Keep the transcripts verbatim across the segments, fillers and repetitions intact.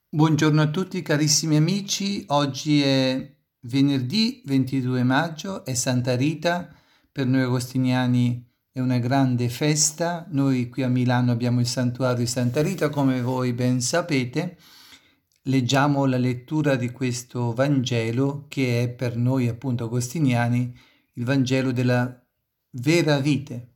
Buongiorno a tutti carissimi amici, oggi è venerdì ventidue maggio, è Santa Rita, per noi agostiniani è una grande festa, noi qui a Milano abbiamo il santuario di Santa Rita, come voi ben sapete. Leggiamo la lettura di questo Vangelo che è per noi appunto agostiniani il Vangelo della vera vite.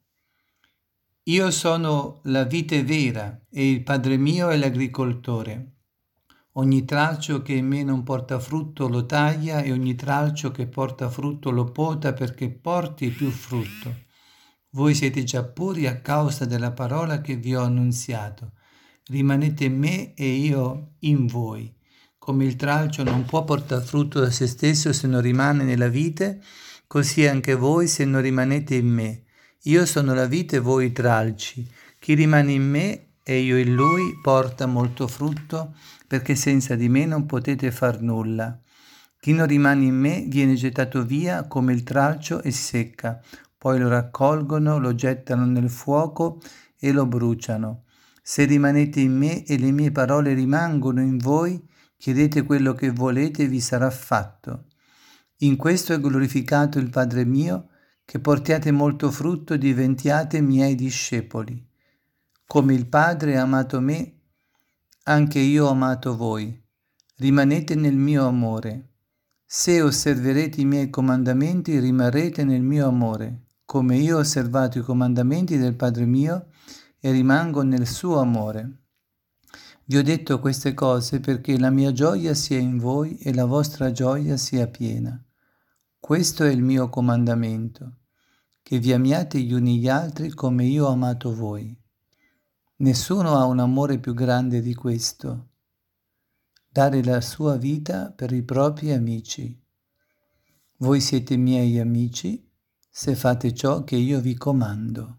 Io sono la vite vera e il Padre mio è l'agricoltore. Ogni tralcio che in me non porta frutto lo taglia e ogni tralcio che porta frutto lo pota perché porti più frutto. Voi siete già puri a causa della parola che vi ho annunziato. Rimanete in me e io in voi. Come il tralcio non può portare frutto da se stesso se non rimane nella vite, così anche voi se non rimanete in me. Io sono la vite e voi i tralci. Chi rimane in me e io in lui porta molto frutto, perché senza di me non potete far nulla. Chi non rimane in me viene gettato via come il tralcio e secca, poi lo raccolgono, lo gettano nel fuoco e lo bruciano. Se rimanete in me e le mie parole rimangono in voi, chiedete quello che volete e vi sarà fatto. In questo è glorificato il Padre mio, che portiate molto frutto e diventiate miei discepoli. Come il Padre ha amato me, anche io ho amato voi. Rimanete nel mio amore. Se osserverete i miei comandamenti, rimarrete nel mio amore, come io ho osservato i comandamenti del Padre mio e rimango nel suo amore. Vi ho detto queste cose perché la mia gioia sia in voi e la vostra gioia sia piena. Questo è il mio comandamento, che vi amiate gli uni gli altri come io ho amato voi. Nessuno ha un amore più grande di questo, dare la sua vita per i propri amici. Voi siete miei amici se fate ciò che io vi comando.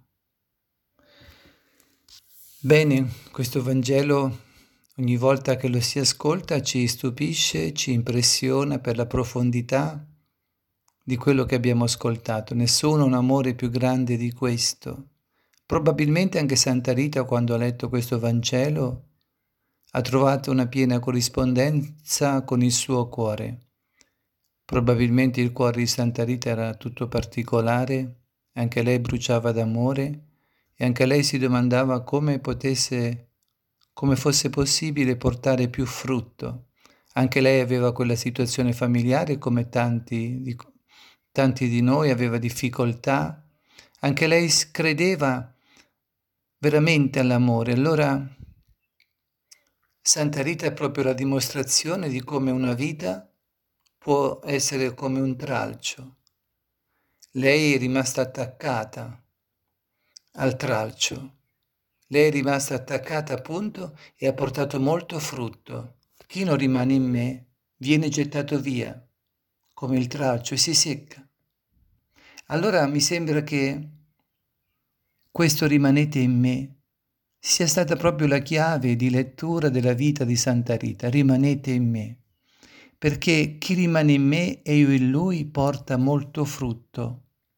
Bene, questo Vangelo ogni volta che lo si ascolta ci stupisce, ci impressiona per la profondità di quello che abbiamo ascoltato. Nessuno ha un amore più grande di questo. Probabilmente anche Santa Rita, quando ha letto questo Vangelo, ha trovato una piena corrispondenza con il suo cuore. Probabilmente il cuore di Santa Rita era tutto particolare, anche lei bruciava d'amore e anche lei si domandava come potesse, come fosse possibile portare più frutto. Anche lei aveva quella situazione familiare come tanti di, tanti di noi, aveva difficoltà. Anche lei credeva veramente all'amore. Allora Santa Rita è proprio la dimostrazione di come una vita può essere come un tralcio. Lei è rimasta attaccata al tralcio. Lei è rimasta attaccata appunto e ha portato molto frutto. Chi non rimane in me viene gettato via come il tralcio e si secca. Allora mi sembra che questo rimanete in me sia stata proprio la chiave di lettura della vita di Santa Rita. Rimanete in me, perché chi rimane in me e io in lui porta molto frutto.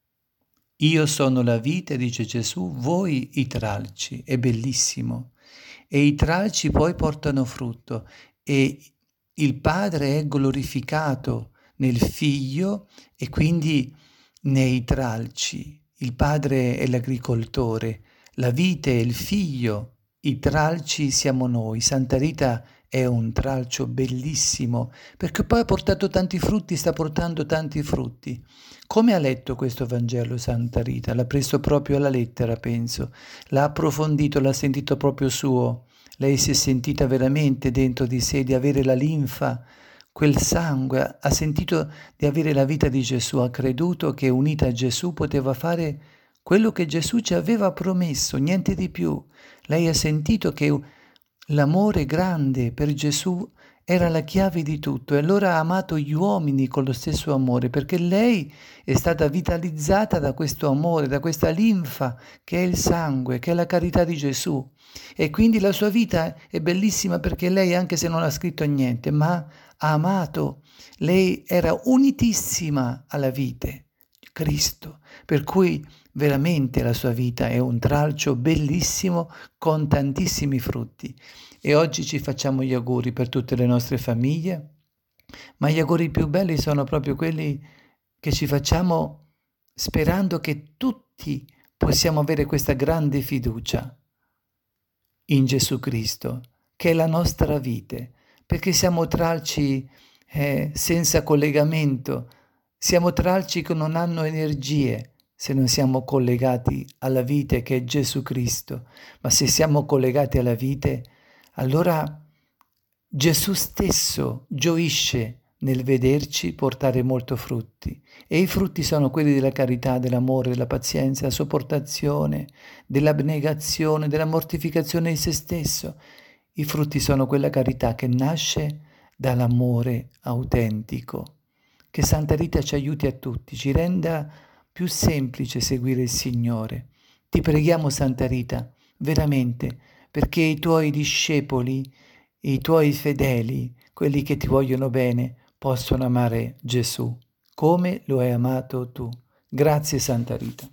Io sono la vite, dice Gesù, voi i tralci, è bellissimo. E i tralci poi portano frutto e il Padre è glorificato nel Figlio e quindi nei tralci. Il Padre è l'agricoltore, la vite è il Figlio, i tralci siamo noi. Santa Rita è un tralcio bellissimo, perché poi ha portato tanti frutti, sta portando tanti frutti. Come ha letto questo Vangelo Santa Rita? L'ha preso proprio alla lettera, penso. L'ha approfondito, l'ha sentito proprio suo. Lei si è sentita veramente dentro di sé di avere la linfa, quel sangue, ha sentito di avere la vita di Gesù, ha creduto che unita a Gesù poteva fare quello che Gesù ci aveva promesso, niente di più. Lei ha sentito che l'amore grande per Gesù era la chiave di tutto e allora ha amato gli uomini con lo stesso amore, perché lei è stata vitalizzata da questo amore, da questa linfa che è il sangue, che è la carità di Gesù. E quindi la sua vita è bellissima perché lei, anche se non ha scritto niente, ma ha amato. Lei era unitissima alla vite di Cristo, per cui veramente la sua vita è un tralcio bellissimo con tantissimi frutti. e oggi ci facciamo gli auguri per tutte le nostre famiglie, ma gli auguri più belli sono proprio quelli che ci facciamo sperando che tutti possiamo avere questa grande fiducia in Gesù Cristo, che è la nostra vite, perché siamo tralci eh, senza collegamento, siamo tralci che non hanno energie se non siamo collegati alla vite che è Gesù Cristo, ma se siamo collegati alla vite, allora Gesù stesso gioisce nel vederci portare molto frutti, e i frutti sono quelli della carità, dell'amore, della pazienza, della sopportazione, dell'abnegazione, della mortificazione di se stesso. I frutti sono quella carità che nasce dall'amore autentico. Che Santa Rita ci aiuti a tutti, ci renda più semplice seguire il Signore. Ti preghiamo, Santa Rita, veramente, perché i tuoi discepoli, i tuoi fedeli, quelli che ti vogliono bene, possono amare Gesù come lo hai amato tu. Grazie, Santa Rita.